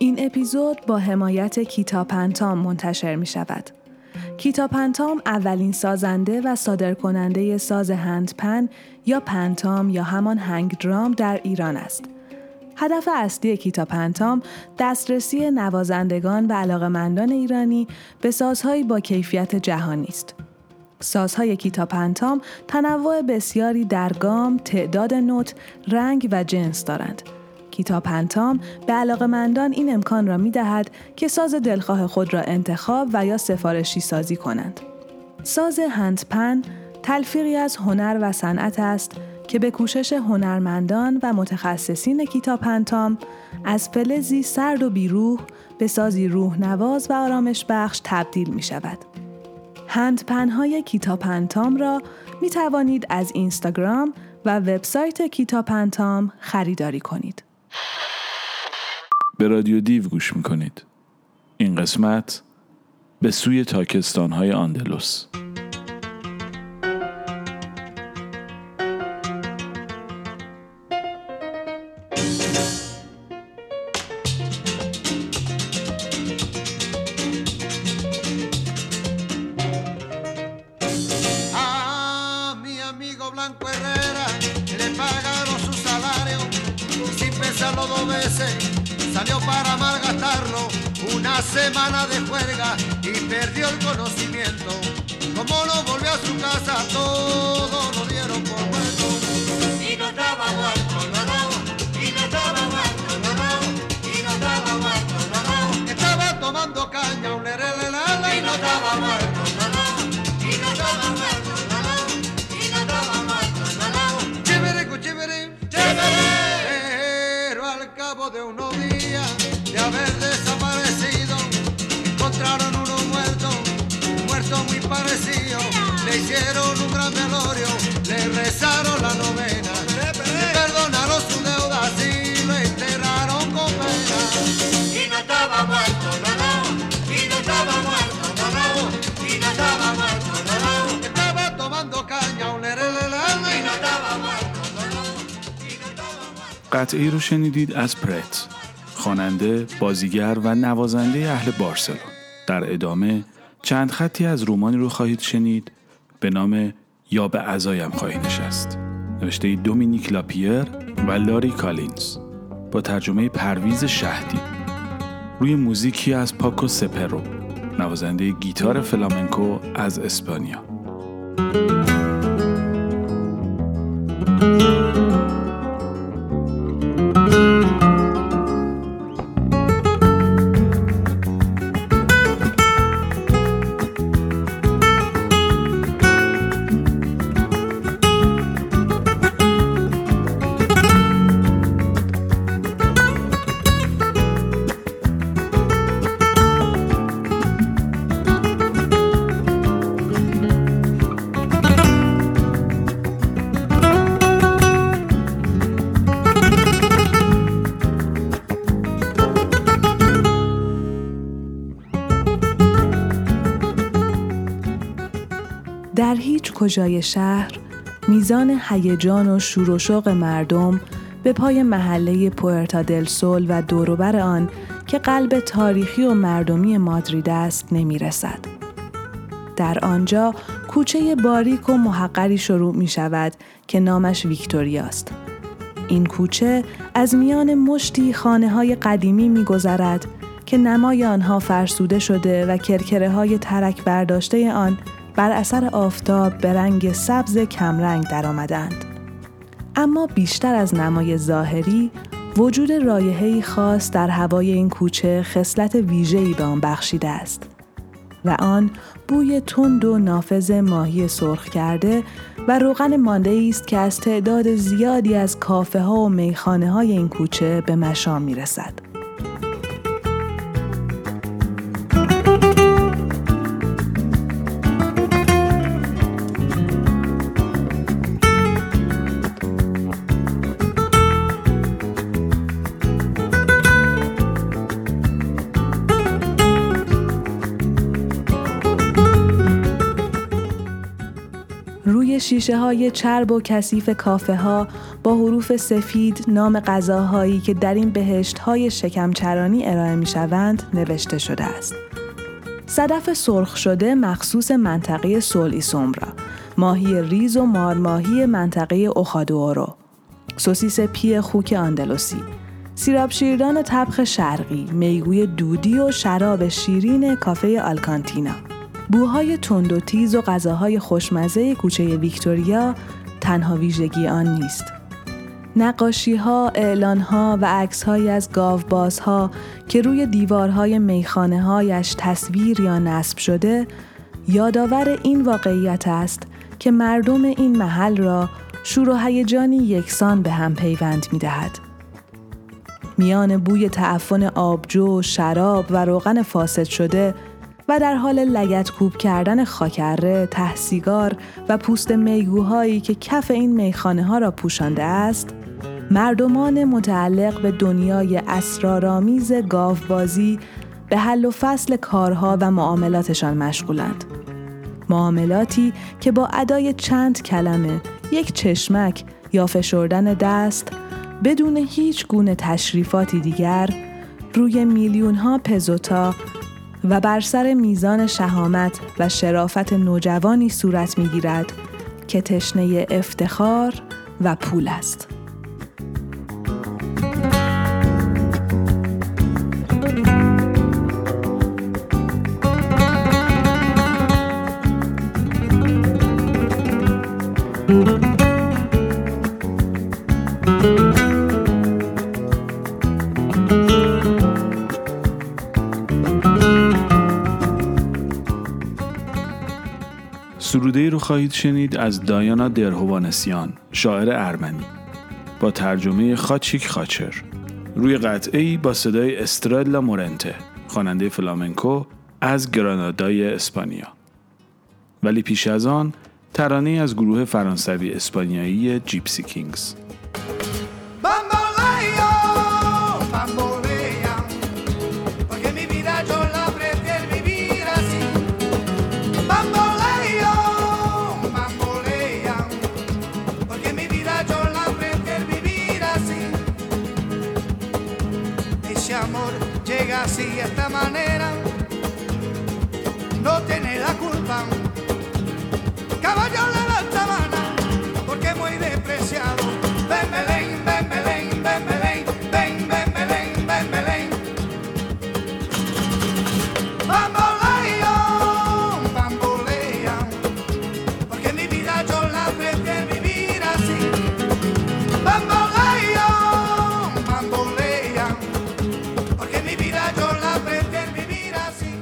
این اپیزود با حمایت کیتا پنتام منتشر می شود. کیتا پنتام اولین سازنده و صادرکننده ساز هندپن یا پنتام یا همان هنگ درام در ایران است. هدف اصلی کیتا پنتام دسترسی نوازندگان و علاقه‌مندان ایرانی به سازهایی با کیفیت جهانی است. سازهای کیتا پنتام تنوع بسیاری در گام، تعداد نوت، رنگ و جنس دارند. کیتا پنتام به علاقه‌مندان این امکان را می‌دهد که ساز دلخواه خود را انتخاب و یا سفارشی سازی کنند. ساز هندپن تلفیقی از هنر و صنعت است که به کوشش هنرمندان و متخصصین کیتا پنتام از فلزی سرد و بیروح به سازی روح نواز و آرامش بخش تبدیل می شود. هندپن‌های کیتا پنتام را می توانید از اینستاگرام و وبسایت کیتا پنتام خریداری کنید. به رادیو دیو گوش می کنید. این قسمت به سوی تاکستان‌های آندلس. Salió para malgastarlo, una semana de juerga y perdió el conocimiento. Como no volvió a su casa, todo lo dieron por muerto. Y no estaba muerto, no, y no estaba muerto, no, y no estaba muerto, no. Estaba tomando caña, un lerelelele, y no estaba muerto, no, y no estaba muerto, no, y no estaba muerto, no. Chiviricu, chivirín, chivirín. Pero al cabo de unos días de haber desaparecido, encontraron uno muerto muy parecido. Le hicieron un gran velorio, le rezaron la novena, le perdonaron su deuda y lo enterraron con pena. Y no estaba muerto, no, y no estaba muerto, no, y no estaba muerto, no. Estaba tomando caña, un lerelelele, y no estaba muerto, no, y no estaba muerto. قطعی رو شنیدید از پرت، خواننده، بازیگر و نوازنده اهل بارسلون. در ادامه چند خطی از رمانی رو خواهید شنید به نام یا به عزایم خواهی نشست، نوشته دومینیک لاپیر و لاری کالینز با ترجمه پرویز شهدی، روی موزیکی از پاکو سپرو، نوازنده گیتار فلامنکو از اسپانیا. در هیچ کجای شهر میزان هیجان و شور و شوق مردم به پای محله پوئرتا دل سول و دوروبر آن که قلب تاریخی و مردمی مادرید است نمیرسد. در آنجا کوچه باریک و محقری شروع می شود که نامش ویکتوریاست. این کوچه از میان مشتی خانه‌های قدیمی می‌گذرد که نمای آنها فرسوده شده و کرکره‌های ترک برداشته آن بر اثر آفتاب به رنگ سبز کمرنگ درآمدند. اما بیشتر از نمای ظاهری، وجود رایحه‌ای خاص در هوای این کوچه خصلت ویژه‌ای به آن بخشیده است و آن بوی تند و نافذ ماهی سرخ کرده و روغن مانده‌ای است که از تعداد زیادی از کافه‌ها و میخانه‌های این کوچه به مشام می‌رسد. روی شیشه‌های چرب و کثیف کافه‌ها با حروف سفید نام غذاهایی که در این بهشت‌های شکمچرانی ارائه می‌شوند نوشته شده است. صدف سرخ شده مخصوص منطقه سول سومبرا، ماهی ریز و مارماهی منطقه اوخادوئورو، سوسیس پی خوک آندلوسی، سیراب شیردان طبخ شرقی، میگوی دودی و شراب شیرین کافه آلکانتینا. بوهای تند و تیز و غذاهای خوشمزه کوچه ویکتوریا تنها ویژگی آن نیست. نقاشی‌ها، اعلان‌ها و عکس‌هایی از گاوبازها که روی دیوارهای میخانه‌هایش تصویر یا نصب شده، یادآور این واقعیت است که مردم این محل را شور و هیجانی یکسان به هم پیوند می‌دهد. میان بوی تعفن آبجو، شراب و روغن فاسد شده و در حال لگدکوب کردن خاکره، ته سیگار و پوست میگوهایی که کف این میخانه‌ها را پوشانده است، مردمان متعلق به دنیای اسرارآمیز گاوبازی به حل و فصل کارها و معاملاتشان مشغولند. معاملاتی که با ادای چند کلمه، یک چشمک یا فشردن دست، بدون هیچ گونه تشریفاتی دیگر، روی میلیون‌ها پزوتا و بر سر میزان شهامت و شرافت نوجوانی صورت می‌گیرد که تشنه افتخار و پول است. سروده‌ای رو خواهید شنید از دایانا درهوانسیان، شاعر ارمنی، با ترجمه خاچیک خاچر، روی قطعه‌ای با صدای استرلا مورنته، خواننده فلامنکو از گرانادای اسپانیا. ولی پیش از آن ترانه‌ای از گروه فرانسوی اسپانیایی جیپسی کینگز. Así de esta manera no tiene la culpa caballo de la sabana porque es muy despreciado. Ven Belén, ven Belén, ven Belén, ven ven Belén, ven Belén. Bamboleo, bambolea, porque mi vida yo la prefiero vivir así. Bamboleo, bambolea, porque mi vida yo la prefiero vivir así.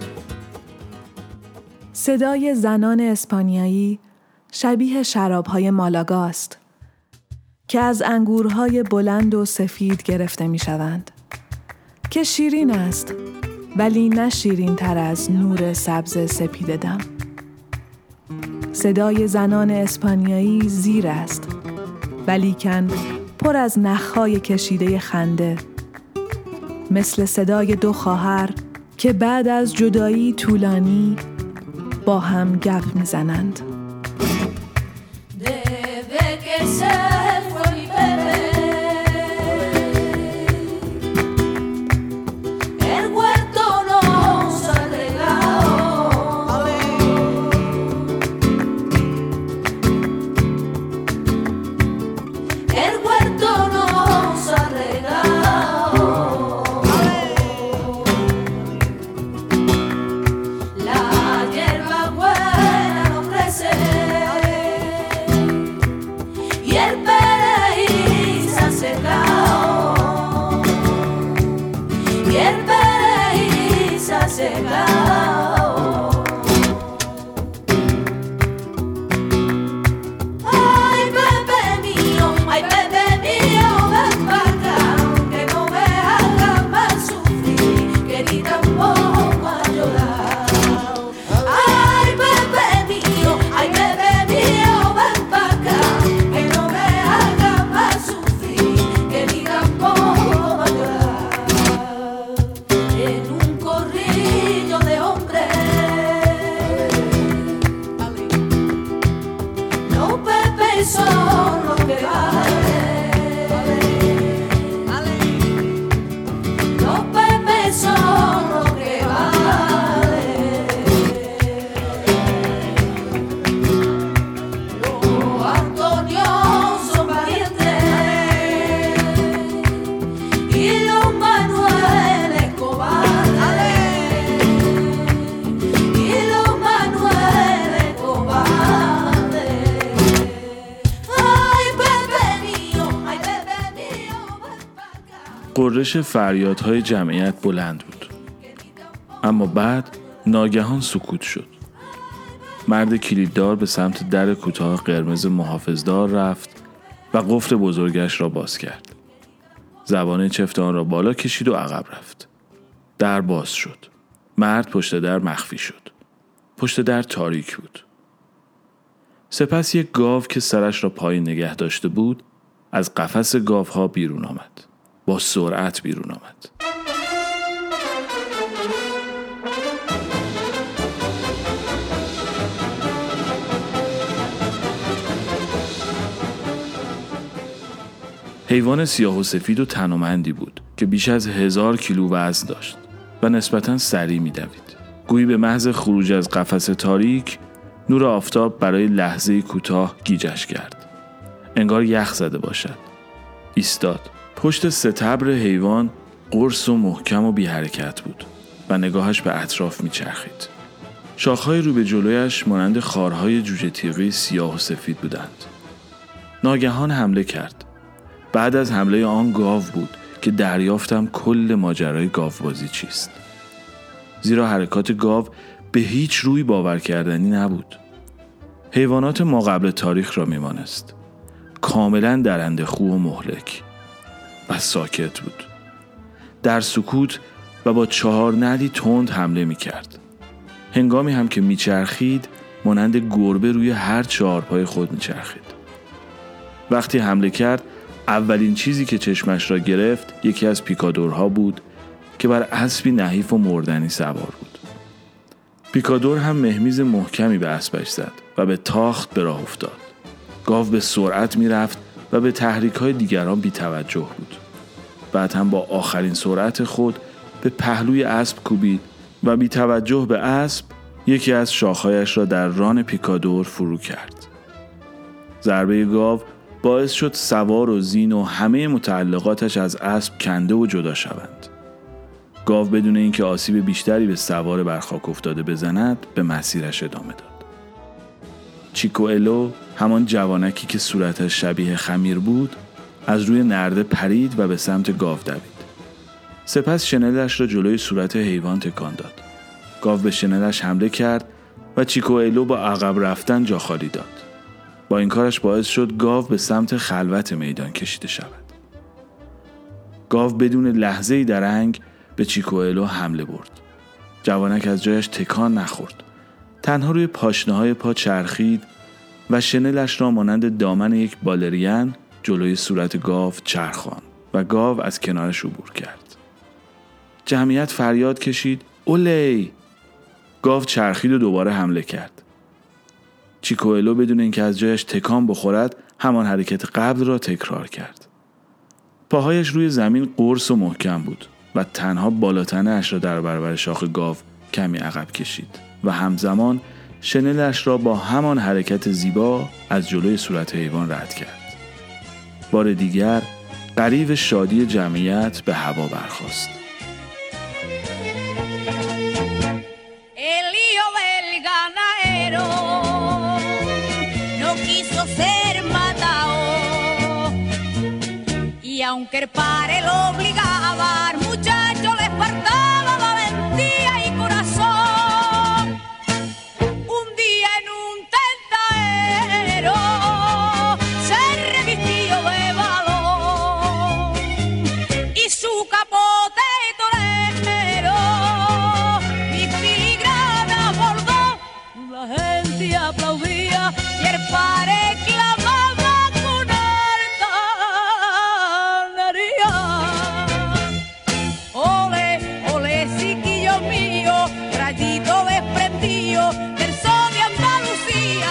صدای زنان اسپانیایی شبیه شراب‌های مالاگا است که از انگورهای بلند و سفید گرفته می‌شوند، که شیرین است ولی نه شیرین تر از نور سبز سپید دم. صدای زنان اسپانیایی زیر است ولیکن پر از نخ‌های کشیده خنده، مثل صدای دو خواهر که بعد از جدایی طولانی با هم گپ میزنند. قررش فریادهای جمعیت بلند بود. اما بعد ناگهان سکوت شد. مرد کلیددار به سمت در کوتاه قرمز محافظدار رفت و قفل بزرگش را باز کرد. زبانه چفت آن را بالا کشید و عقب رفت. در باز شد. مرد پشت در مخفی شد. پشت در تاریک بود. سپس یک گاو که سرش را پایین نگه داشته بود از قفس گاوها بیرون آمد. با سرعت بیرون آمد. حیوان سیاه و سفید و تنومندی بود که بیش از 1000 کیلو وزن داشت و نسبتاً سریع می‌دوید. گویی به محض خروج از قفس تاریک نور آفتاب برای لحظه‌ای کوتاه گیجش کرد. انگار یخ زده باشد. ایستاد. پشت ستبر حیوان قرص و محکم و بی حرکت بود و نگاهش به اطراف می‌چرخید. شاخه‌های رو به جلویش مانند خارهای جوجه تیغی سیاه و سفید بودند. ناگهان حمله کرد. بعد از حمله آن گاو بود که دریافتم کل ماجرای گاوبازی چیست. زیرا حرکات گاو به هیچ روی باور کردنی نبود. حیوانات ما قبل تاریخ را میمانست. کاملا درنده خو و مهلک و ساکت بود. در سکوت و با 4 نعلی تند حمله میکرد. هنگامی هم که میچرخید مانند گربه روی هر 4 پای خود میچرخید. وقتی حمله کرد اولین چیزی که چشمش را گرفت یکی از پیکادورها بود که بر اسبی نحیف و مردنی سوار بود. پیکادور هم مهمیز محکمی به اسبش زد و به تاخت به راه افتاد. گاو به سرعت می رفت و به تحریک‌های دیگران بی توجه بود. بعد هم با آخرین سرعت خود به پهلوی اسب کوبید و بی توجه به اسب یکی از شاخهایش را در ران پیکادور فرو کرد. ضربه گاو باعث شد سوار و زین و همه متعلقاتش از اسب کنده و جدا شوند. گاو بدون اینکه آسیب بیشتری به سوار بر خاک افتاده بزند به مسیرش ادامه داد. چیکوئلو، همان جوانکی که صورتش شبیه خمیر بود، از روی نرده پرید و به سمت گاو دوید. سپس شنلش را جلوی صورت حیوان تکان داد. گاو به شنلش حمله کرد و چیکوئلو با عقب رفتن جا خالی داد. با این کارش باعث شد گاو به سمت خلوت میدان کشیده شود. گاو بدون لحظه‌ای درنگ به چیکوئلو حمله برد. جوانک از جایش تکان نخورد. تنها روی پاشنه‌های پا چرخید و شنلش را مانند دامن یک بالرین جلوی صورت گاو چرخاند و گاو از کنارش عبور کرد. جمعیت فریاد کشید: اولی! گاو چرخید و دوباره حمله کرد. چیکوئلو بدون اینکه از جایش تکان بخورد همان حرکت قبل را تکرار کرد. پاهایش روی زمین قرص و محکم بود و تنها بالاتنه اش را در برابر شاخ گاو کمی عقب کشید و همزمان شنلش را با همان حرکت زیبا از جلوی صورت حیوان رد کرد. بار دیگر غریو شادی جمعیت به هوا برخاست. Aunque el padre lo obligaba, al muchacho le faltaba valentía y corazón. Un día en un tentadero se revistió de valor y su capote torero mi filigrana bordó. La gente aplaudía y el padre clamaba con alta. Ole, ole, chiquillo mío, rayito desprendido del sol de Andalucía.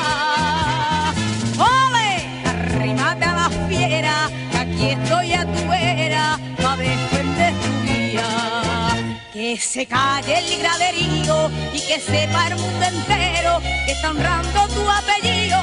Ole, arrímate a la fiera, que aquí estoy a tu vera, pa' defender tu día. Que se calle el graderío y que sepa el mundo entero que está honrando tu apellido.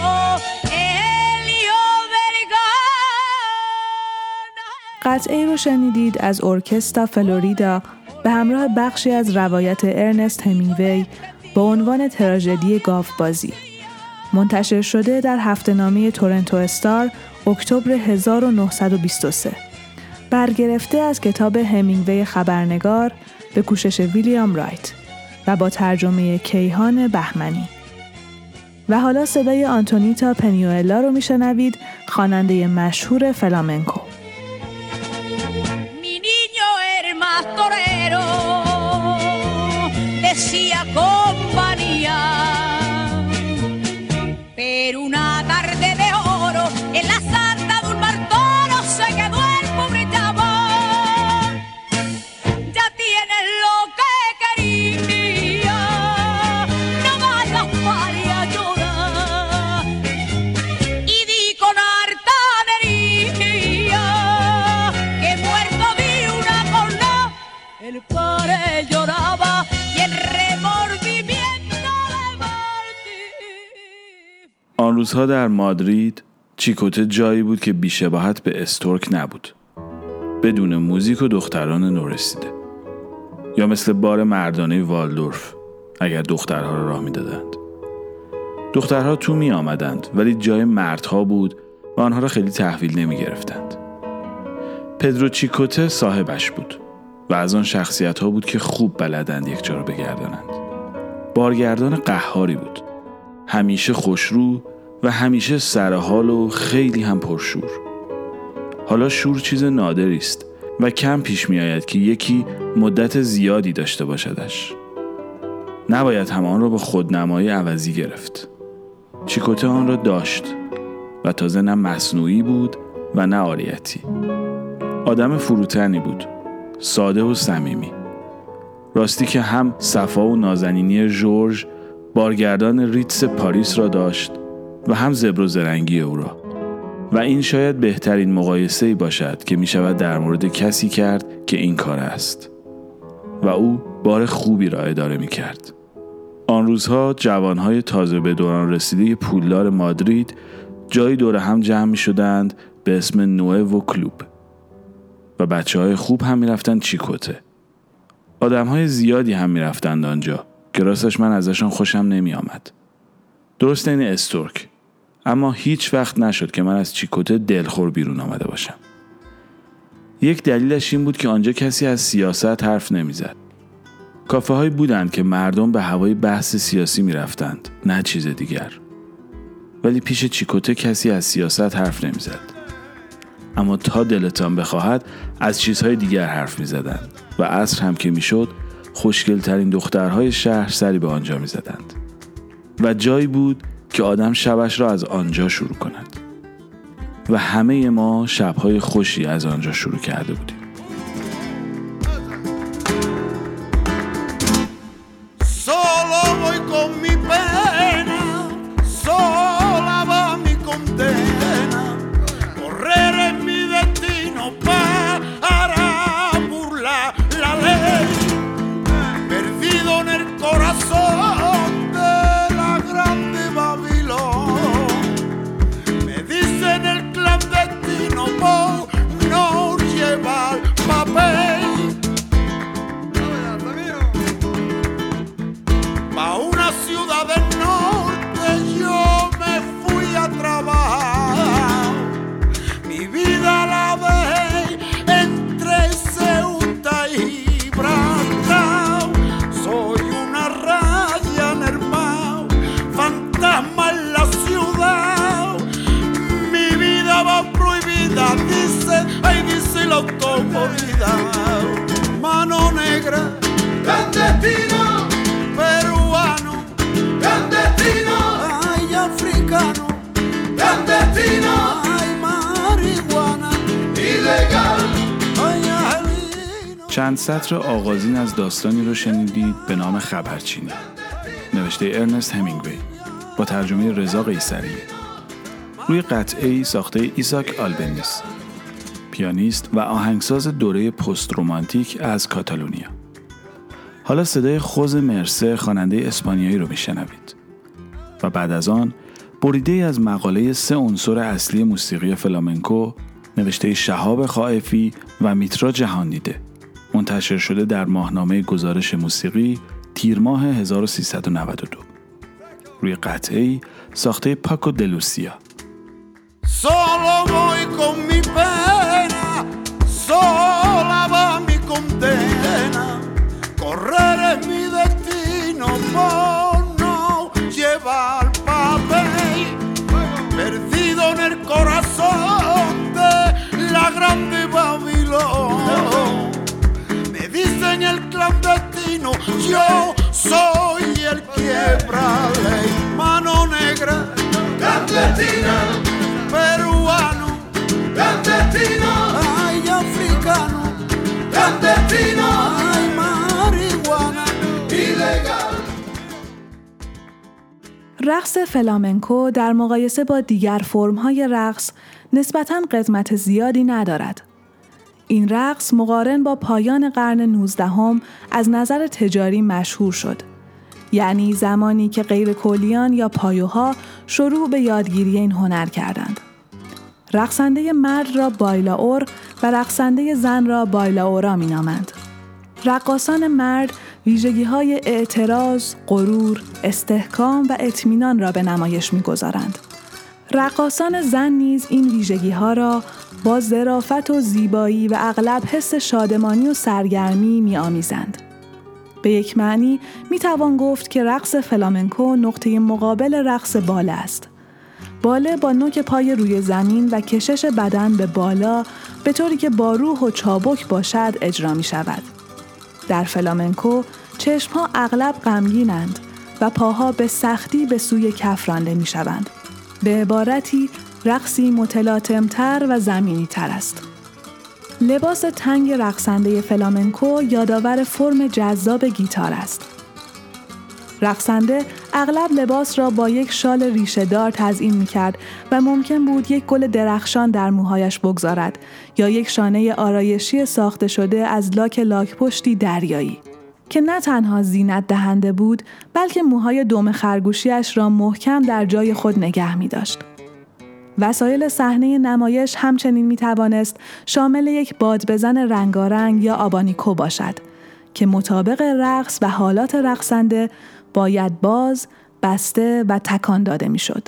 قطعه‌ای رو شنیدید از ارکسترا فلوریدا به همراه بخشی از روایت ارنست همینگوی با عنوان تراژدی گاوبازی. منتشر شده در هفته‌نامه تورنتو استار اکتبر 1923. برگرفته از کتاب همینگوی خبرنگار به کوشش ویلیام رایت و با ترجمه کیهان بهمنی. و حالا صدای آنتونیتا پنیوئلا رو میشنوید، خواننده مشهور فلامنکو. Mi niño el más torero decía compañía, pero una tarde de oro en la sarta de un martoro se quedó el pobre chabón. Ya tienes lo que quería, no vayas para llorar. Y di con hartanería que muerto vi una corna, el padre lloraba y el remordimiento de Martín. آن روزها در مادرید چیکوته جایی بود که بی‌شباهت به استورک نبود. بدون موزیک و دختران نورسیده. یا مثل بار مردانه والدورف اگر دخترها را راه می‌دادند. دخترها تو می آمدند ولی جای مردها بود و آنها را خیلی تحویل نمی گرفتند. پدرو چیکوته صاحبش بود و از آن شخصیت‌ها بود که خوب بلدند یک جا را بگردانند. بارگردان قهاری بود. همیشه خوشرو و همیشه سرحال و خیلی هم پرشور. حالا شور چیز نادری است و کم پیش می آید که یکی مدت زیادی داشته باشدش. نباید هم آن را با خودنمایی عوضی گرفت. چیکوته آن را داشت و تازه نه مصنوعی بود و نه عاریتی. آدم فروتنی بود، ساده و صمیمی. راستی که هم صفا و نازنینی ژورژ بارگردان ریتس پاریس را داشت و هم زبر و زرنگی او را. و این شاید بهترین مقایسه‌ای باشد که می شود در مورد کسی کرد که این کار است. و او بار خوبی را اداره می کرد. آن روزها جوانهای تازه به دوران رسیده پولدار مادرید جایی دور هم جمع می شدند به اسم نوئو کلوب و بچه‌های خوب هم می رفتند چیکوته. آدم‌های زیادی هم می رفتند آنجا که راستش من ازشان خوشم نمی آمد. درست این استورک. اما هیچ وقت نشد که من از چیکوته دلخور بیرون آمده باشم. یک دلیلش این بود که آنجا کسی از سیاست حرف نمی زد. کافه هایی بودند که مردم به هوای بحث سیاسی می رفتند، نه چیز دیگر. ولی پیش چیکوته کسی از سیاست حرف نمی زد. اما تا دلتان بخواهد از چیزهای دیگر حرف می زدند و عصر هم که می شد خوشگلترین دخترهای شهر سری به آنجا می زدند. و جایی بود که آدم شبش را از آنجا شروع کند. و همه ما شبهای خوشی از آنجا شروع کرده بودیم. Solo voy con mi pena, sola va mi condena, correr en mi destino para burlar la ley, perdido en el corazón de la grande Babilón, me dicen el clandestino por no llevar papel. Pa' una ciudad del norte yo me fui a trabajar. Mi vida la dejé entre Ceuta y Gibraltar. Soy una raya en el mar, fantasma en la ciudad. Mi vida va prohibida, dice, ay, dice la autoridad. Mano negra, clandestino, peruano, clandestino, ay, africano, clandestino, ay, marihuana, ilegal, ay, alino. چند سطر آغازین از داستانی رو شنیدید به نام خبرچینی، نوشته ارنست همینگوی با ترجمه رضا قیصری، روی قطعه‌ای ساخته ایزاک آلبنیس، پیانیست و آهنگساز دوره پست رمانتیک از کاتالونیا. حالا صدای خوز مرسه خواننده اسپانیایی رو میشنوید و بعد از آن بریده از مقاله 3 عنصر اصلی موسیقی فلامنکو نوشته شهاب خائفی و میترا جهاندیده، منتشر شده در ماهنامه گزارش موسیقی تیر ماه 1392 روی قطعه‌ای ساخته پاکو دلوسیا. Solo voy con mi pena, solo Yo soy el quiebrale, mano negra, clandestina, peruano, clandestino, ay africano, clandestino, ay marihuana, ilegal. رقص فلامنکو در مقایسه با دیگر فرم‌های رقص نسبتاً قدمت زیادی ندارد. این رقص مقارن با پایان قرن 19 از نظر تجاری مشهور شد. یعنی زمانی که غیرکلیان یا پایوها شروع به یادگیری این هنر کردند. رقصنده مرد را بایلاور و رقصنده زن را بایلاورا می نامند. رقاصان مرد ویژگی‌های اعتراض، غرور، استحکام و اطمینان را به نمایش می‌گذارند. رقاصان زن نیز این ویژگی‌ها را با ظرافت و زیبایی و اغلب حس شادمانی و سرگرمی می‌آمیزند. به یک معنی می‌توان گفت که رقص فلامنکو نقطه مقابل رقص باله است. باله با نوک پای روی زمین و کشش بدن به بالا به طوری که با روح و چابک باشد اجرا می‌شود. در فلامنکو چشم‌ها اغلب غمگینند و پاها به سختی به سوی کف رانده می‌شوند. به عبارتی رقصی متلاطم‌تر و زمینی‌تر است. لباس تنگ رقصنده فلامنکو یادآور فرم جذاب گیتار است. رقصنده اغلب لباس را با یک شال ریشه‌دار تزیین می‌کرد و ممکن بود یک گل درخشان در موهایش بگذارد یا یک شانه آرایشی ساخته شده از لاک پشتی دریایی که نه تنها زینت دهنده بود بلکه موهای دم خرگوشیش را محکم در جای خود نگه می‌داشت. وسایل صحنه نمایش همچنین می‌توانست شامل یک بادبزن رنگارنگ یا آبانیکو باشد که مطابق رقص و حالات رقصنده باید باز، بسته و تکان داده می‌شد.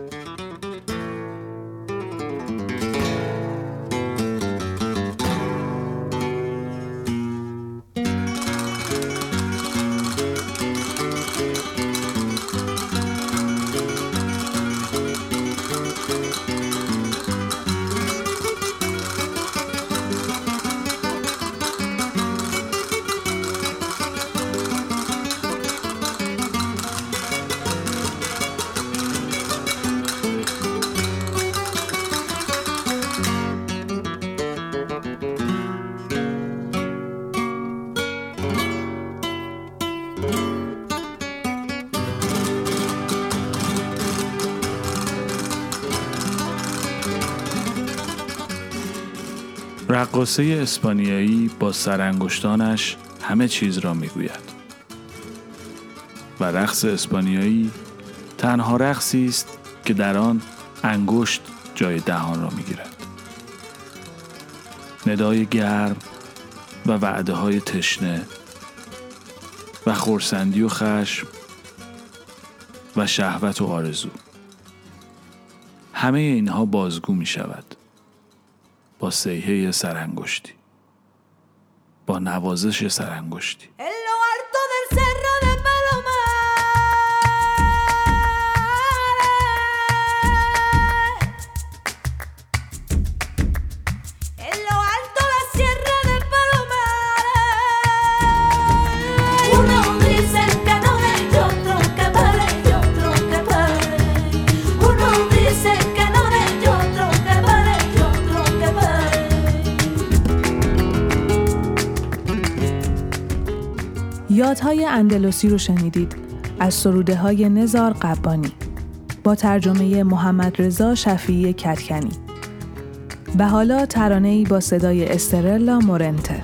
رقاصه اسپانیایی با سرانگشتانش همه چیز را میگوید و رقص اسپانیایی تنها رقصی است که در آن انگشت جای دهان را میگیرد. ندای گرم و وعده‌های تشنه و خرسندی و خشم و شهوت و آرزو، همه اینها بازگو می شود با صیحه سرانگشتی، با نوازش سرانگشتی. یادهای اندلسی رو شنیدید از سروده های نزار قبانی با ترجمه محمد رضا شفیعی کدکنی و حالا ترانه‌ای با صدای استرلا مورنته.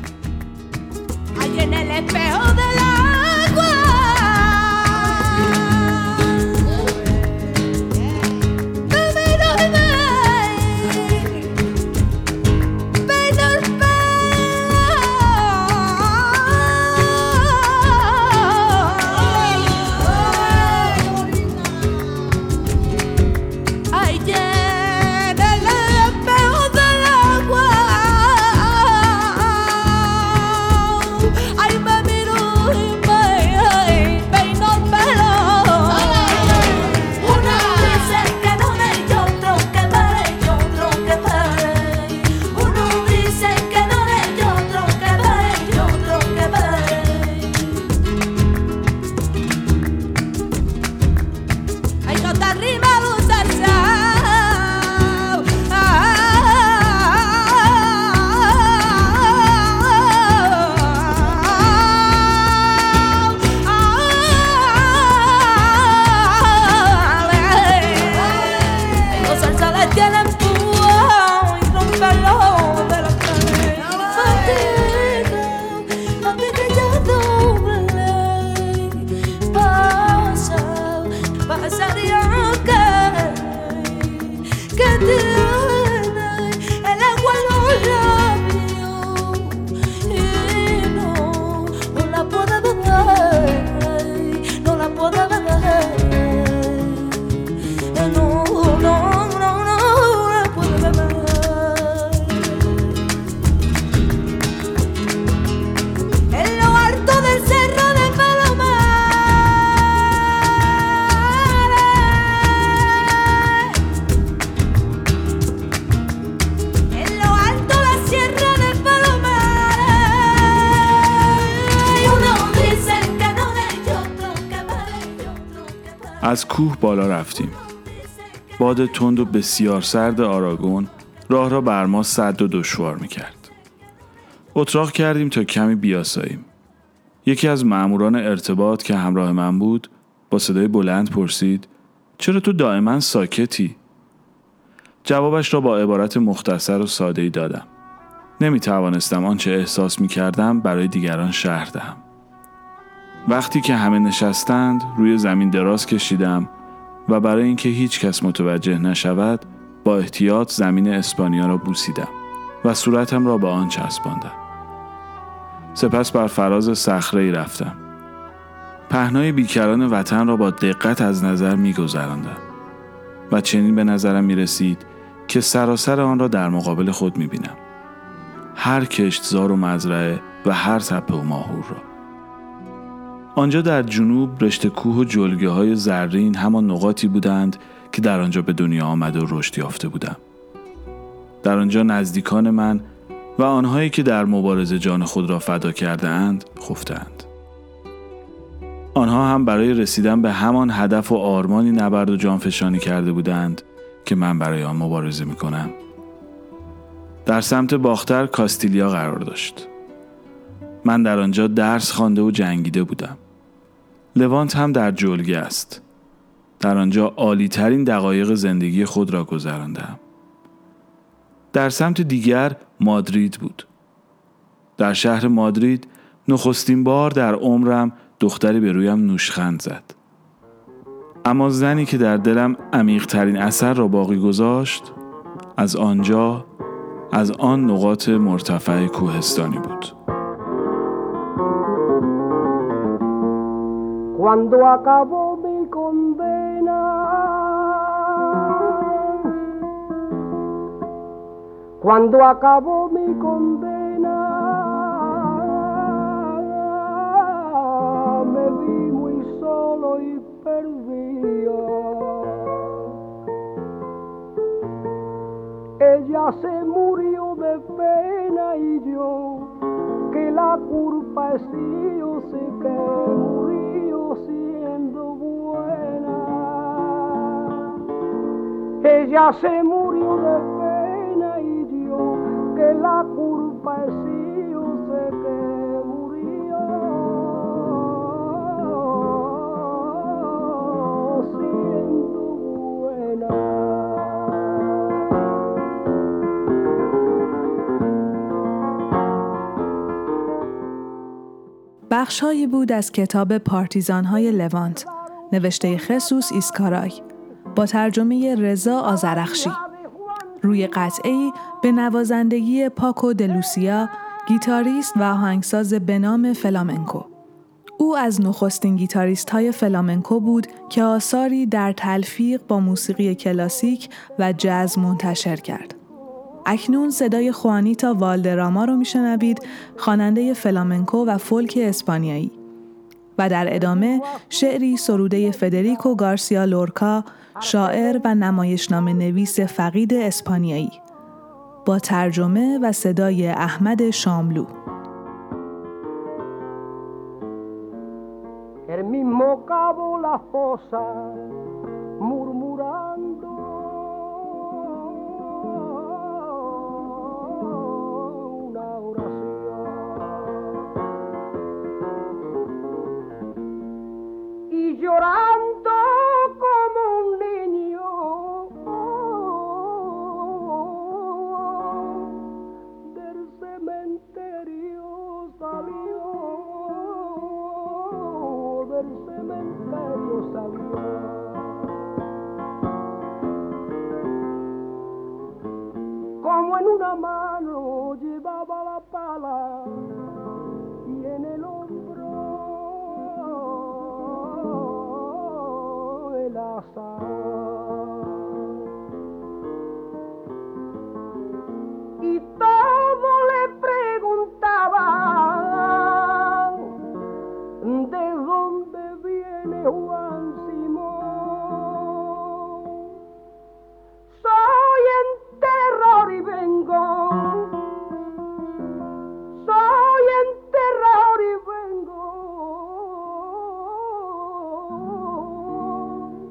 از کوه بالا رفتیم. باد تند و بسیار سرد آراگون راه را بر ما سد و دشوار می‌کرد. اتراق کردیم تا کمی بیاساییم. یکی از مأموران ارتباط که همراه من بود با صدای بلند پرسید: چرا تو دائما ساکتی؟ جوابش را با عبارت مختصر و ساده‌ای دادم. نمی‌توانستم آنچه احساس می‌کردم برای دیگران شرح دهم. وقتی که همه نشستند روی زمین دراز کشیدم و برای اینکه هیچ کس متوجه نشود با احتیاط زمین اسپانیا را بوسیدم و صورتم را به آن چسباندم. سپس بر فراز صخره‌ای رفتم. پهنای بیکران وطن را با دقت از نظر می‌گذراندم و چنین به نظرم می‌رسید که سراسر آن را در مقابل خود می‌بینم. هر کشتزار و مزرعه و هر تپه و ماهور را. آنجا در جنوب رشته کوه و جلگه‌های زرین همان نقاطی بودند که در آنجا به دنیا آمده و رشد یافته بودم. در آنجا نزدیکان من و آنهایی که در مبارزه جان خود را فدا کرده اند خفتند. آنها هم برای رسیدن به همان هدف و آرمانی نبرد و جانفشانی کرده بودند که من برای آن مبارزه می کنم. در سمت باختر کاستیلیا قرار داشت. من در آنجا درس خوانده و جنگیده بودم. لوانت هم در جلگه است. در آنجا عالی ترین دقایق زندگی خود را گذراندم. در سمت دیگر مادرید بود. در شهر مادرید نخستین بار در عمرم دختری به رویم نوشخند زد. اما زنی که در دلم عمیق ترین اثر را باقی گذاشت از آنجا، از آن نقاط مرتفع کوهستانی بود. Cuando acabó mi condena, cuando acabó mi condena, me vi muy solo y perdido. Ella se murió de pena y yo, que la culpa es yo, sé que murió siendo buena. Ella se murió de pena y yo, que la culpa es yo, sé que murió siendo buena. بخش‌هایی بود از کتاب پارتیزان‌های لوانت نوشته خصوص ایسکارای با ترجمه رضا آذرخشی روی قطعه‌ای به نوازندگی پاکو دلوسیا، گیتاریست و آهنگساز به نام فلامنکو. او از نخستین گیتاریست‌های فلامنکو بود که آثاری در تلفیق با موسیقی کلاسیک و جاز منتشر کرد. اکنون صدای خوانیتا والدراما رو میشنوید، خواننده فلامنکو و فولک اسپانیایی. و در ادامه شعری سروده فدریکو گارسیا لورکا، شاعر و نمایشنامه نویس فقید اسپانیایی با ترجمه و صدای احمد شاملو. El mismo cabo la fosa murmurando una oración y llorando como un niño del cementerio salió. Del cementerio salió. Como en una mano llevaba la pala y en el hombro el asa. Y todo le preguntaba de dónde viene Juan Simón. Soy en terror y vengo, soy en terror y vengo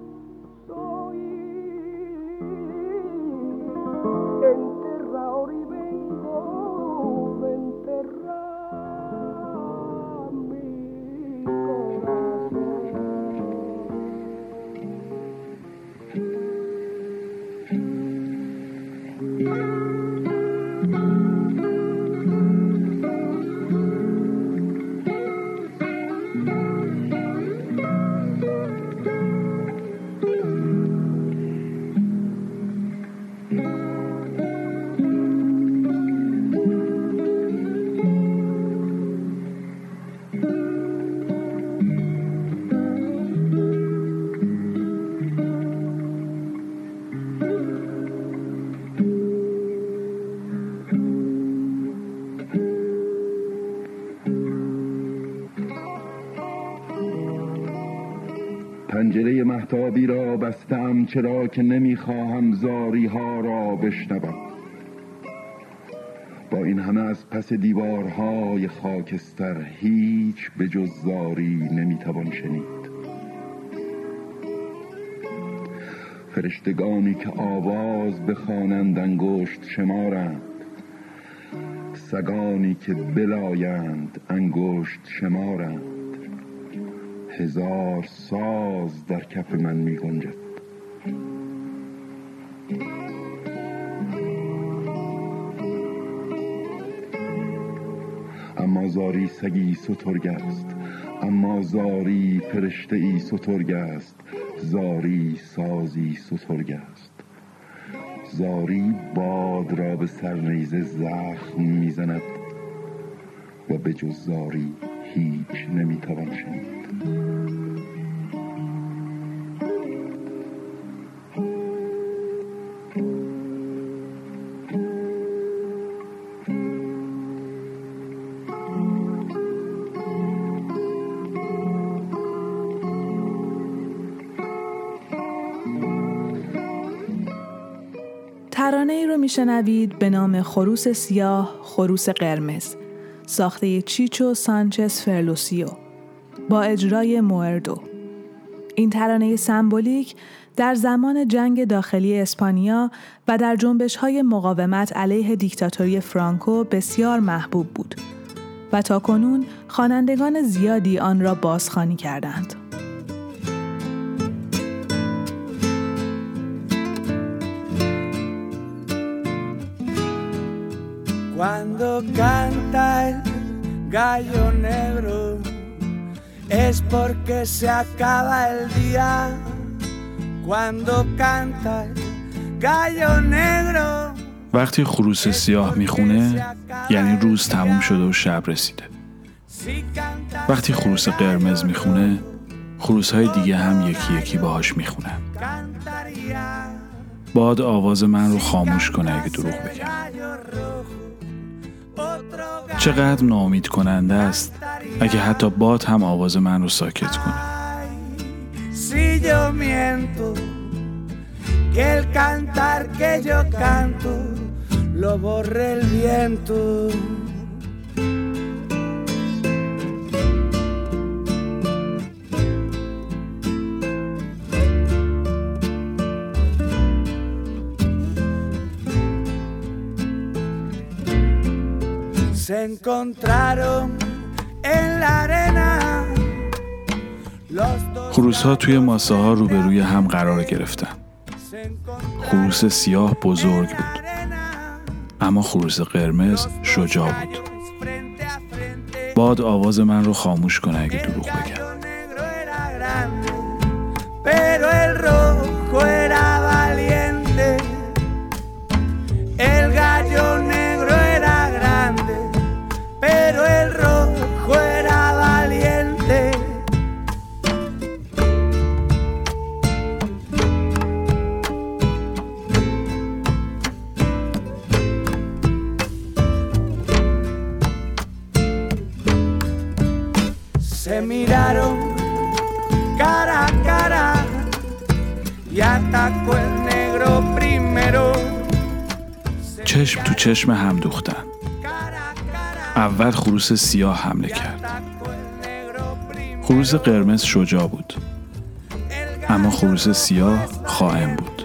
پنجره مهتابی را بستم چرا که نمیخواهم زاری ها را بشنوم. با این همه از پس دیوارهای خاکستر هیچ به جز زاری نمیتوان شنید. فرشتگانی که آواز بخوانند انگشت شمارند، سگانی که بلایند انگشت شمارند. 1000 ساز در کف من می گنجد. اما زاری سگی سترگ است، اما زاری فرشته ای سترگ است، زاری سازی سترگ است. زاری باد را به سرنیزه زخم میزند و به جز زاری هیچ نمیتوان شنید. ترانه ای رو میشنوید به نام خروس سیاه، خروس قرمز، ساخته چیچو سانچز فرلوسیو با اجرای موئردو. این ترانه سمبولیک در زمان جنگ داخلی اسپانیا و در جنبش‌های مقاومت علیه دیکتاتوری فرانکو بسیار محبوب بود و تاکنون خوانندگان زیادی آن را بازخوانی کردند. Cuando canta el gallo negro es porque se acaba el día. Cuando canta el gallo negro وقتی خروس سیاه میخونه یعنی روز تموم شده و شب رسیده. وقتی خروس قرمز میخونه خروس‌های دیگه هم یکی یکی باهاش میخونن. باد آواز من رو خاموش کنه اگه دروغ بگم. چقدر ناامید کننده است اگه حتی باد هم آواز من رو ساکت کنه. Si yo miento, que el cantar que yo canto lo borre el viento. Se encontraron en la arena. خروس ها توی ماسه ها روبروی هم قرار گرفتن. خروس سیاه بزرگ بود اما خروس قرمز شجاع بود. باد آواز من رو خاموش کنه اگه دروغ بگم. Pero el rojo era valiente. El gallo negro era grande. Pero el rojo era valiente. Se miraron cara a cara y atacó el negro primero. چشم تو چشم هم دوختن. اول خروس سیاه حمله کرد. خروس قرمز شجاع بود اما خروس سیاه خائن بود.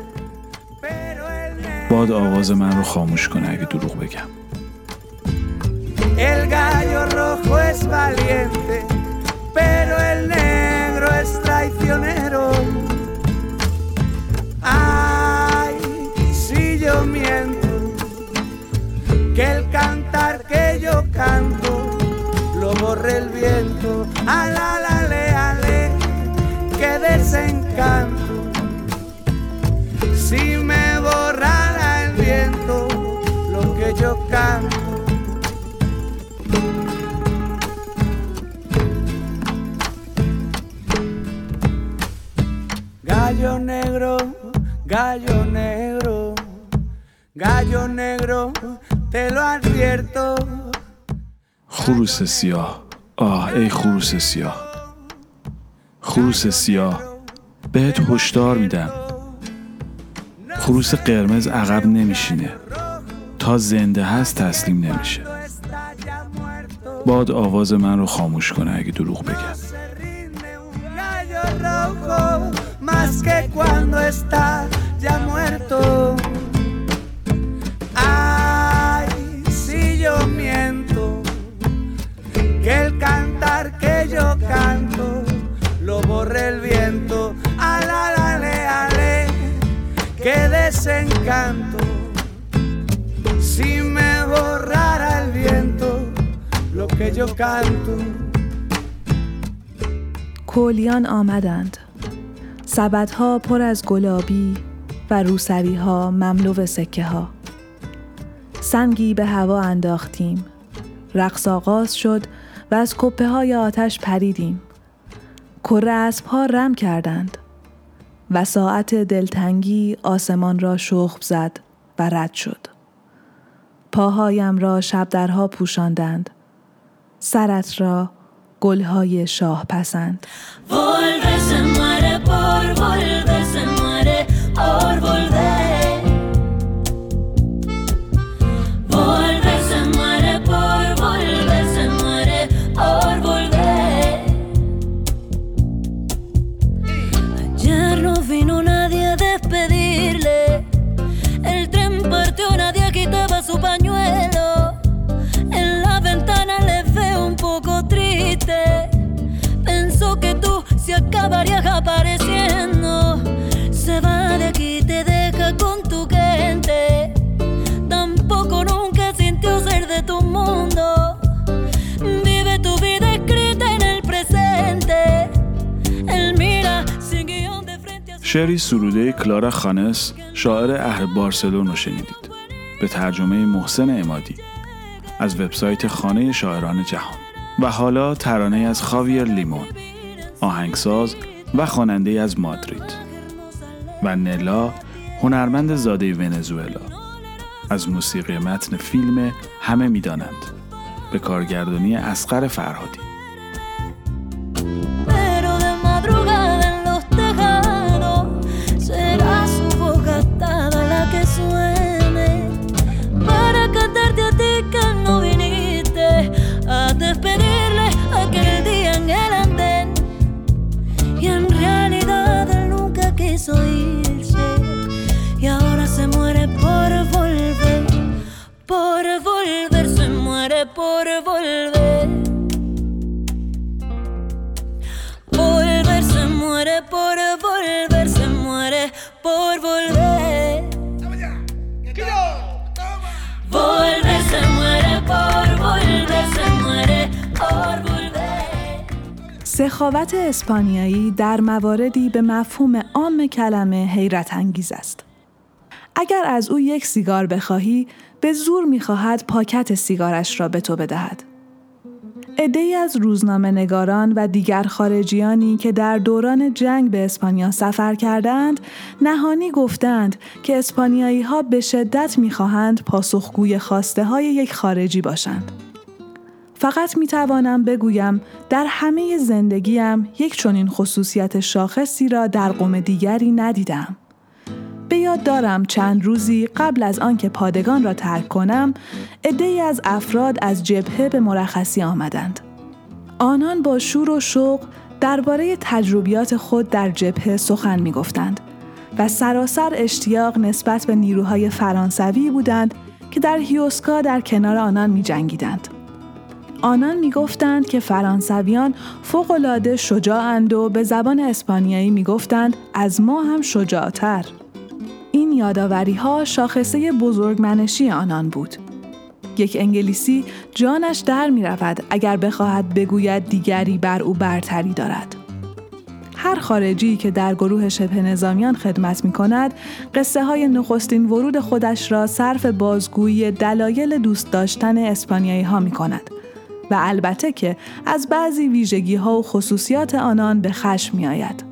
باد آواز من رو خاموش کنه اگه دروغ بگم. El gallo rojo es valiente, pero el negro es traicionero. Ay, si yo miento, que el cantar que yo canto lo borre el viento. Ala, la, le, ale, que desencanto. Si me borrara el viento lo que yo canto. Gallo negro, gallo negro, gallo negro, te lo advierto. خروس سیاه، آه ای خروس سیاه. خروس سیاه، بهت هشدار میدم، خروس قرمز عقب نمیشینه، تا زنده هست تسلیم نمیشه. باد آواز من رو خاموش کنه اگه دروغ بگم. Que el cantar que yo canto lo borre el viento, ala, ale, ale, que desencanto. Si me borrara el viento lo que yo canto. کولیان آمدند، سبدها پر از گلابی و روسریها مملو سکه ها. سنگی به هوا انداختیم، رقص آغاز شد و از کپه های آتش پریدیم. کره اسب‌ها رم کردند و ساعت دلتنگی آسمان را شخم زد و رد شد. پاهایم را شبدرها پوشاندند، سرت را گلهای شاه پسند. Volver se muere por volver, se muere por volver. Volver se muere por volver, se muere por volver. Ayer no vino nadie a despedirle, el tren partió, nadie quitaba su pañuelo. En la ventana le veo un poco triste, pensó que tú se acabarías apareciendo. Se va de aquí, te deja con tu gente, tampoco nunca sintió ser de tu mundo. Vive tu vida escrita en el presente, él mira sin guión de frente a su... شعری سروده کلارا خانس، شاعر اهل بارسلون رو شنیدید، به ترجمه محسن عمادی از وبسایت خانه شاعران جهان. و حالا ترانه از خاویر لیمون، آهنگساز و خواننده از مادرید، و نلا، هنرمند زاده ونزوئلا، از موسیقی متن فیلم همه میدانند، به کارگردانی اصغر فرهادی. Despedirle aquel día en el andén, y en realidad él nunca quiso irse, y ahora se muere por volver, se muere por volver. Volver se muere por volver, se muere por volver. Volver se muere por volver, se muere por volver. سخاوت اسپانیایی در مواردی به مفهوم عام کلمه حیرت انگیز است. اگر از او یک سیگار بخواهی، به زور می‌خواهد پاکت سیگارش را به تو بدهد. عده‌ای از روزنامه‌نگاران و دیگر خارجیانی که در دوران جنگ به اسپانیا سفر کردند، نهانی گفتند که اسپانیایی‌ها به شدت می‌خواهند پاسخگوی خواسته‌های یک خارجی باشند. فقط می‌توانم بگویم در همه زندگیم یک چنین خصوصیت شاخصی را در قوم دیگری ندیدم. به یاد دارم چند روزی قبل از آنکه پادگان را ترک کنم، عده‌ای از افراد از جبهه به مرخصی آمدند. آنان با شور و شوق درباره تجربیات خود در جبهه سخن می‌گفتند و سراسر اشتیاق نسبت به نیروهای فرانسوی بودند که در هیوسکا در کنار آنان می‌جنگیدند. آنان می‌گفتند که فرانسویان فوق‌العاده شجاعند و به زبان اسپانیایی می‌گفتند از ما هم شجاع‌تر. این یادآوری‌ها شاخصه بزرگمنشی آنان بود. یک انگلیسی جانش در می‌رود اگر بخواهد بگوید دیگری بر او برتری دارد. هر خارجی که در گروه شبه نظامیان خدمت می‌کند، قصه‌های نخستین ورود خودش را صرف بازگویی دلایل دوست داشتن اسپانیایی‌ها می‌کند و البته که از بعضی ویژگی‌ها و خصوصیات آنان به خشم می‌آید.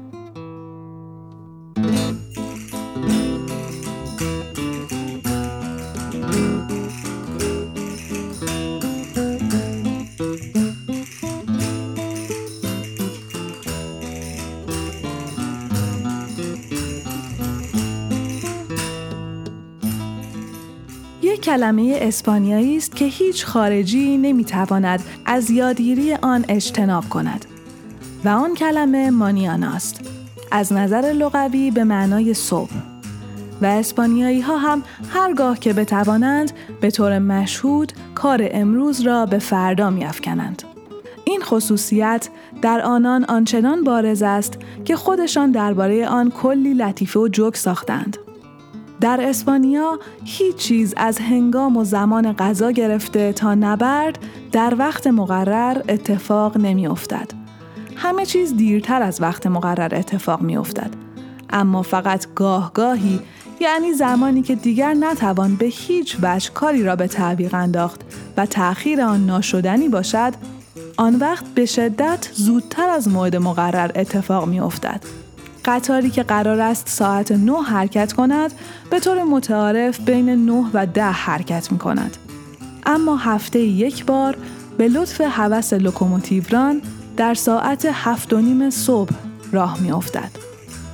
کلمه اسپانیایی است که هیچ خارجی نمیتواند از یادگیری آن اجتناب کند و آن کلمه مانیانا است، از نظر لغوی به معنای صبح. و اسپانیایی ها هم هرگاه که بتوانند به طور مشهود کار امروز را به فردا می‌افکنند. این خصوصیت در آنان آنچنان بارز است که خودشان درباره آن کلی لطیفه و جوک ساختند. در اسپانیا هیچ چیز از هنگام و زمان غذا گرفته تا نبرد در وقت مقرر اتفاق نمی افتد. همه چیز دیرتر از وقت مقرر اتفاق می افتد. اما فقط گاهی، یعنی زمانی که دیگر نتوان به هیچ وجه کاری را به تعویق انداخت و تأخیر آن ناشدنی باشد، آن وقت به شدت زودتر از موعد مقرر اتفاق می افتد. قطاری که قرار است ساعت 9 حرکت کند به طور متعارف بین 9 و 10 حرکت می کند. اما هفته یک بار به لطف هوس لوکوموتیوران در ساعت 7:30 صبح راه می افتد.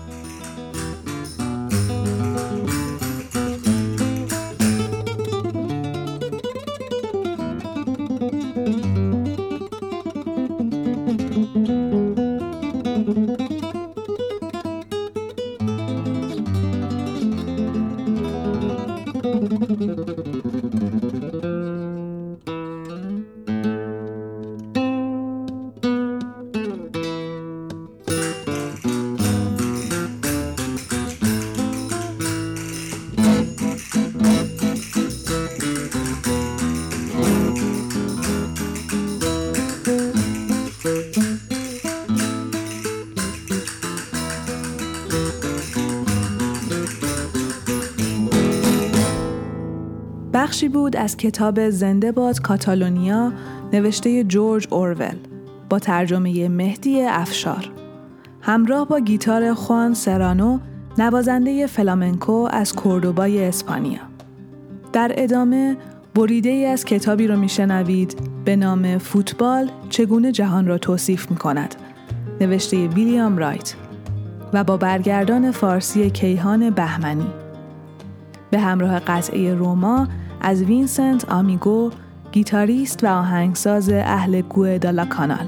بخشی بود از کتاب زنده باد کاتالونیا نوشته جورج اورول با ترجمه مهدی افشار، همراه با گیتار خوان سرانو، نوازنده فلامنکو از کوردوبای اسپانیا. در ادامه بریده‌ای از کتابی رو میشنوید به نام فوتبال چگونه جهان را توصیف می‌کند، نوشته ویلیام رایت و با برگردان فارسی کیهان بهمنی، به همراه قطعه روما از وینسنت آمیگو، گیتاریست و آهنگساز اهل گوادالاکانال.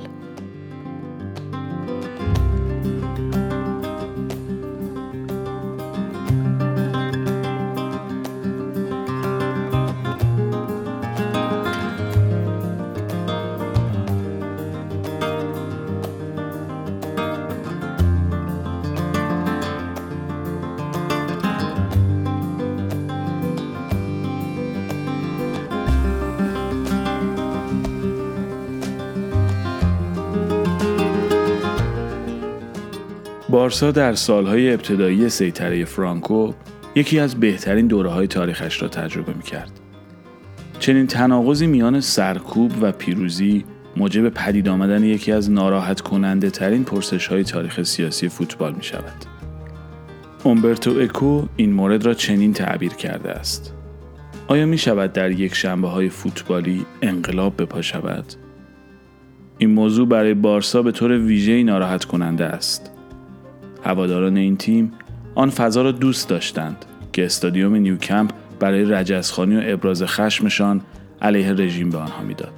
بارسا در سالهای ابتدایی سیطره فرانکو یکی از بهترین دوره‌های تاریخش را تجربه می‌کرد. چنین تناقضی میان سرکوب و پیروزی موجب پدید آمدن یکی از ناراحت کننده ترین پرسش‌های تاریخ سیاسی فوتبال می‌شود. اومبرتو اکو این مورد را چنین تعبیر کرده است: آیا می‌شود در یک شنبه‌های فوتبالی انقلاب بپا شود؟ این موضوع برای بارسا به طور ویژه‌ای ناراحت کننده است. هواداران این تیم آن فضا را دوست داشتند که استادیوم نیوکمپ برای رجزخوانی و ابراز خشمشان علیه رژیم به آنها میداد.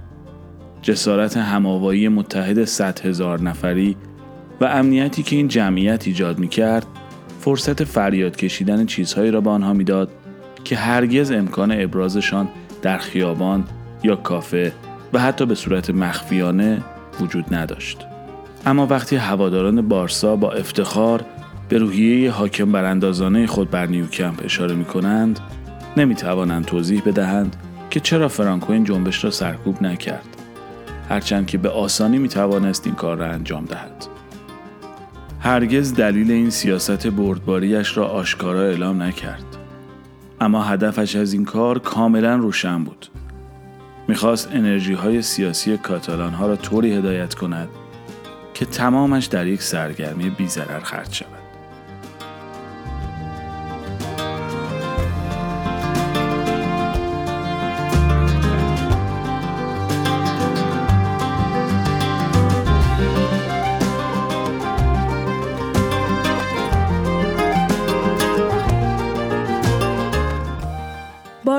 جسارت هم‌آوایی متحد 100,000 نفری و امنیتی که این جمعیت ایجاد می‌کرد، فرصت فریاد کشیدن چیزهایی را به آنها میداد که هرگز امکان ابرازشان در خیابان یا کافه و حتی به صورت مخفیانه وجود نداشت. اما وقتی هواداران بارسا با افتخار به روحیه حاکم براندازانه خود بر نیوکمپ اشاره می‌کنند، نمی‌توانند توضیح بدهند که چرا فرانکو این جنبش را سرکوب نکرد، هرچند که به آسانی می‌توانست این کار را انجام دهد. هرگز دلیل این سیاست بردباریش را آشکارا اعلام نکرد، اما هدفش از این کار کاملاً روشن بود. می‌خواست انرژی‌های سیاسی کاتالان‌ها را طوری هدایت کند که تمامش در یک سرگرمی بی‌ضرر خرج شود.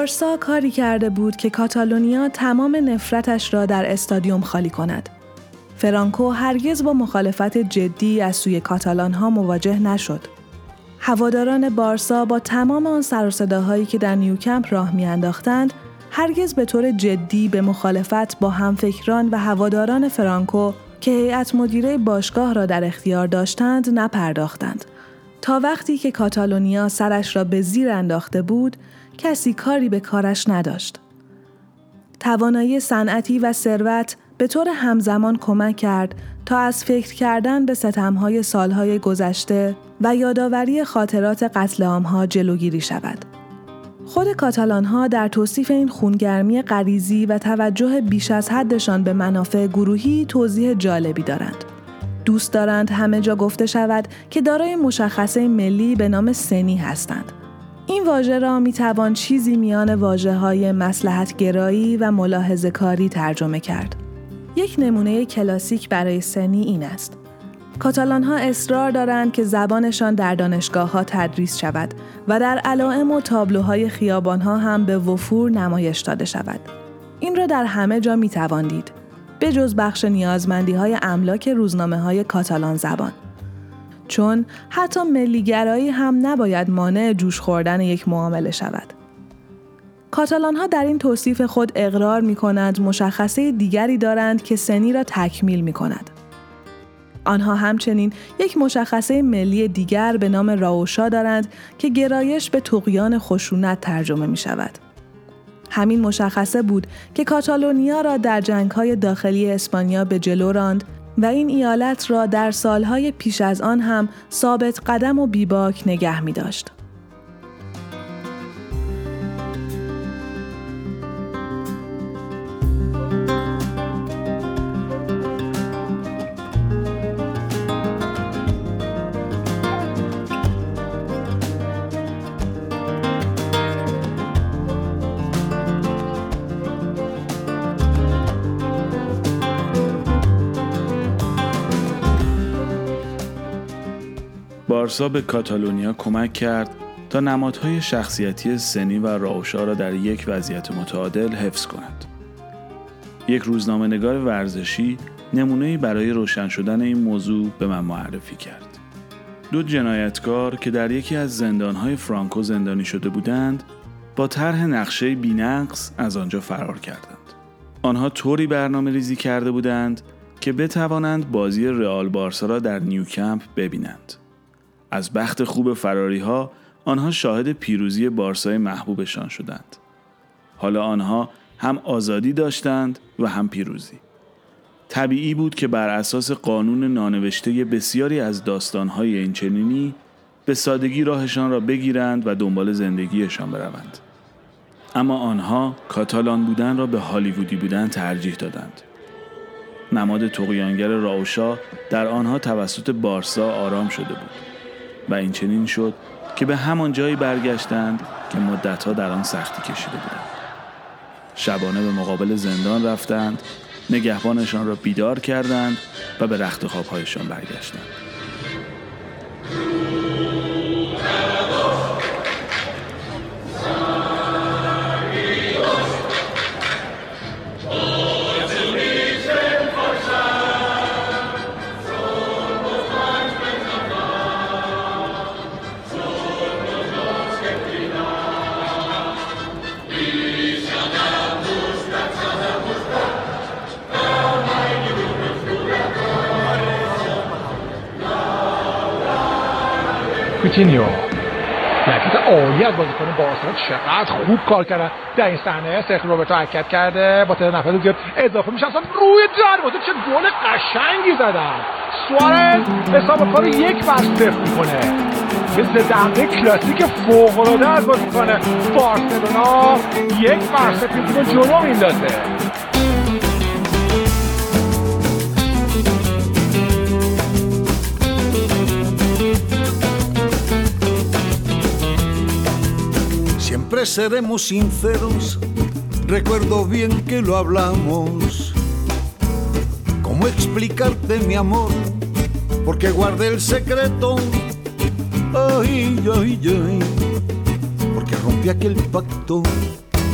بارسا کاری کرده بود که کاتالونیا تمام نفرتش را در استادیوم خالی کند. فرانکو هرگز با مخالفت جدی از سوی کاتالان‌ها مواجه نشد. هواداران بارسا با تمام آن سر و صداهایی که در نیوکمپ راه می‌انداختند، هرگز به طور جدی به مخالفت با همفکران و هواداران فرانکو که هیئت مدیره باشگاه را در اختیار داشتند نپرداختند. تا وقتی که کاتالونیا سرش را به زیر انداخته بود، کسی کاری به کارش نداشت. توانایی صنعتی و ثروت به طور همزمان کمک کرد تا از فکر کردن به ستم‌های سالهای گذشته و یادآوری خاطرات قتل عام‌ها جلوگیری شود. خود کاتالان‌ها در توصیف این خونگرمی غریزی و توجه بیش از حدشان به منافع گروهی توضیح جالبی دارند. دوست دارند همه جا گفته شود که دارای مشخصه ملی به نام سنی هستند. این واژه را می‌توان چیزی میان واژه‌های مصلحت‌گرایی و ملاحظه‌کاری ترجمه کرد. یک نمونه کلاسیک برای سنی این است: کاتالان‌ها اصرار دارند که زبانشان در دانشگاه‌ها تدریس شود و در علائم و تابلوهای خیابان‌ها هم به وفور نمایش داده شود. این را در همه جا می‌توان دید، به جز بخش نیازمندی‌های املاک روزنامه‌های کاتالان زبان. چون حتی ملیگرایی هم نباید مانع جوش خوردن یک معامله شود. کاتالان‌ها در این توصیف خود اقرار می‌کنند مشخصه دیگری دارند که سنی را تکمیل می‌کند. آنها همچنین یک مشخصه ملی دیگر به نام راوشا دارند که گرایش به طغیان خشونت ترجمه می‌شود. همین مشخصه بود که کاتالونیا را در جنگ‌های داخلی اسپانیا به جلو راند و این ایالت را در سالهای پیش از آن هم ثابت قدم و بیباک نگه می‌داشت. بارسا به کاتالونیا کمک کرد تا نمادهای شخصیتی سنی و راوشا را در یک وضعیت متعادل حفظ کند. یک روزنامه‌نگار ورزشی نمونه‌ای برای روشن شدن این موضوع به من معرفی کرد. دو جنایتکار که در یکی از زندان‌های فرانکو زندانی شده بودند، با طرح نقشه بی‌نقص از آنجا فرار کردند. آنها طوری برنامه‌ریزی کرده بودند که بتوانند بازی رئال بارسا را در نیوکمپ ببینند. از بخت خوب فراری‌ها آنها شاهد پیروزی بارسای محبوبشان شدند. حالا آنها هم آزادی داشتند و هم پیروزی. طبیعی بود که بر اساس قانون نانوشته بسیاری از داستان‌های اینچنینی به سادگی راهشان را بگیرند و دنبال زندگیشان بروند. اما آنها کاتالان بودن را به هالیوودی بودن ترجیح دادند. نماد طغیانگر راوشا در آنها توسط بارسا آرام شده بود و این چنین شد که به همان جایی برگشتند که مدتها در آن سختی کشیده بودند. شبانه به مقابل زندان رفتند، نگهبانشان را بیدار کردند و به رخت خوابهایشان برگشتند. کوتینیو نکات عالی از بازیکن بارسا، چقدر خوب کار کردن در این صحنه. سرخ روبرتو حرکت کرده با تعداد نفر زیاد اضافه میشن، اصلا روی دروازه چه گل قشنگی زدن. سوارز حساب کارو 1-0 میکنه. یه زدنده کلاسیک فوق العاده از بازیکن بارسلونا 1-0 میکنه، جلو میندازه. Siempre seremos sinceros, recuerdo bien que lo hablamos. ¿Cómo explicarte mi amor? Porque guardé el secreto. Ay, ay, ay. Porque rompí aquel pacto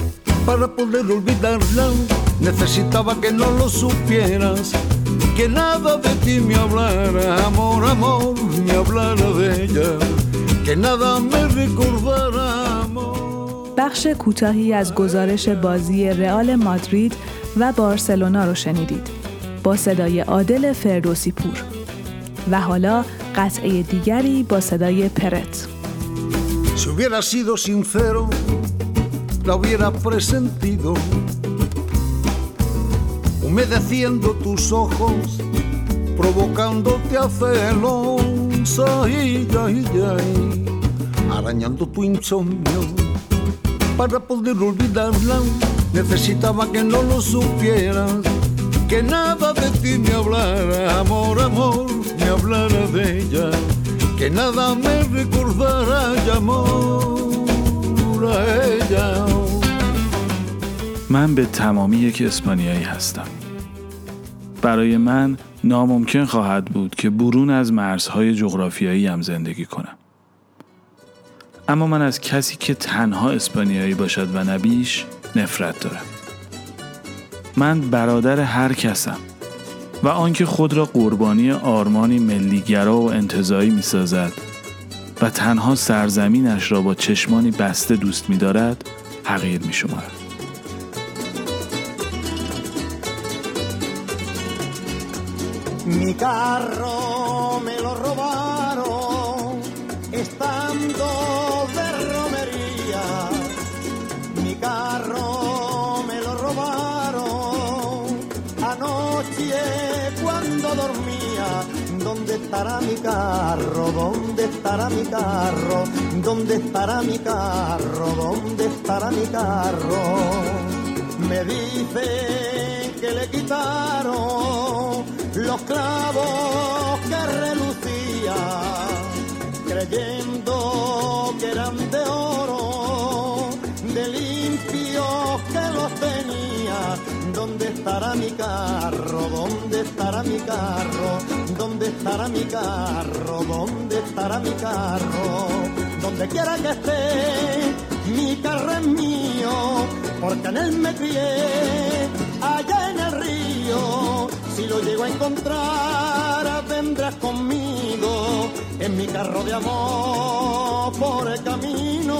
Para poder olvidarla necesitaba que no lo supieras, que nada de ti me hablara, amor, amor, me hablara de ella, que nada me recordara, amor. بخش کوتاهی از گزارش بازی رئال مادرید و بارسلونا رو شنیدید با صدای عادل فردوسی پور. و حالا قطعه دیگری با صدای پرت. Si hubiera sido sincero, la hubiera presentido, humedeciendo tus ojos, provocándote a celos, ay, ay, ay, arañando tu insomnio. Para poder olvidarla, necesitaba que no lo supieras, que nada de ti me hablara, amor, amor, me hablara de ella, que nada me recordara, amor, a ella. من به تمامی یک اسپانیایی هستم. برای من ناممکن خواهد بود که برون از مرزهای جغرافیایی هم زندگی کنم. اما من از کسی که تنها اسپانیایی باشد و نبیش نفرت دارم. من برادر هر کسم و آنکه خود را قربانی آرمانی ملیگرا و انتزاعی می سازد و تنها سرزمینش را با چشمانی بسته دوست می دارد حقیر می شمارد. Mi carro me lo robaron estando de romería. Mi carro me lo robaron anoche cuando dormía. ¿Dónde estará mi carro? ¿Dónde estará mi carro? ¿Dónde estará mi carro? ¿Dónde estará mi carro? Me dicen que le quitaron los clavos que relucían, creyendo que eran de oro, de limpios que los tenía. ¿Dónde estará mi carro? ¿Dónde estará mi carro? ¿Dónde estará mi carro? ¿Dónde estará mi carro? Donde quiera que esté, mi carro es mío, porque en él me crié, allá en el río. Si lo llego a encontrar, vendrás conmigo en mi carro de amor por el camino.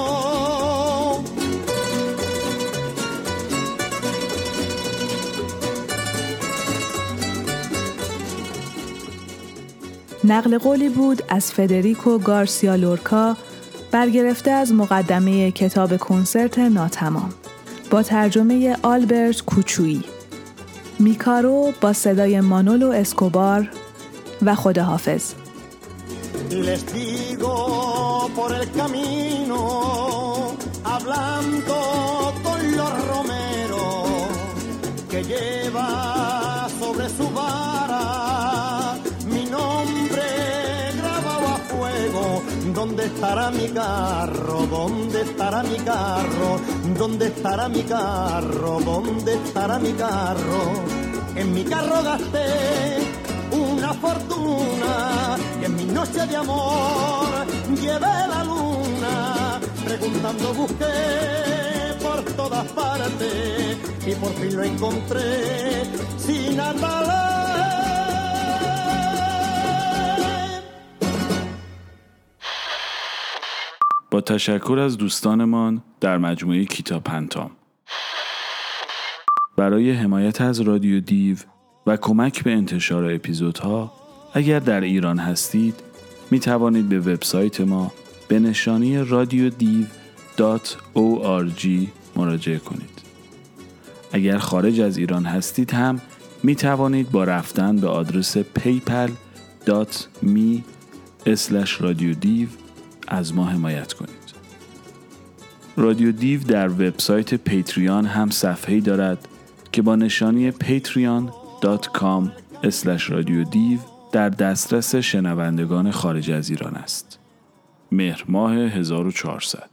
نقل قولی بود از فدریکو گارسیا لورکا برگرفته از مقدمه کتاب کنسرت ناتمام با ترجمه آلبرت کوچویی. میکارو با صدای مانولو اسکوبار و خداحافظ. Les digo por el camino, hablando con los romeros, que lleva sobre su vara mi nombre grabado a fuego. ¿Dónde estará mi carro? ¿Dónde estará mi carro? ¿Dónde estará mi carro? ¿Dónde estará mi carro? En mi carro gasté una fortuna y en mi noche de amor llevé la luna. Preguntando busqué por todas partes y por fin lo encontré sin atalar. با تشکر از دوستانمان در مجموعه کتاب پنتام. برای حمایت از رادیو دیو و کمک به انتشار اپیزودها اگر در ایران هستید می توانید به وبسایت ما به نشانی radiodiv.org مراجعه کنید. اگر خارج از ایران هستید هم می توانید با رفتن به آدرس paypal.me/radiodiv از ما حمایت کنید. رادیو دیو در وبسایت پیتریان هم صفحه‌ای دارد که با نشانی patreon.com/radiodiv در دسترس شنوندگان خارج از ایران است. مهر ماه 1400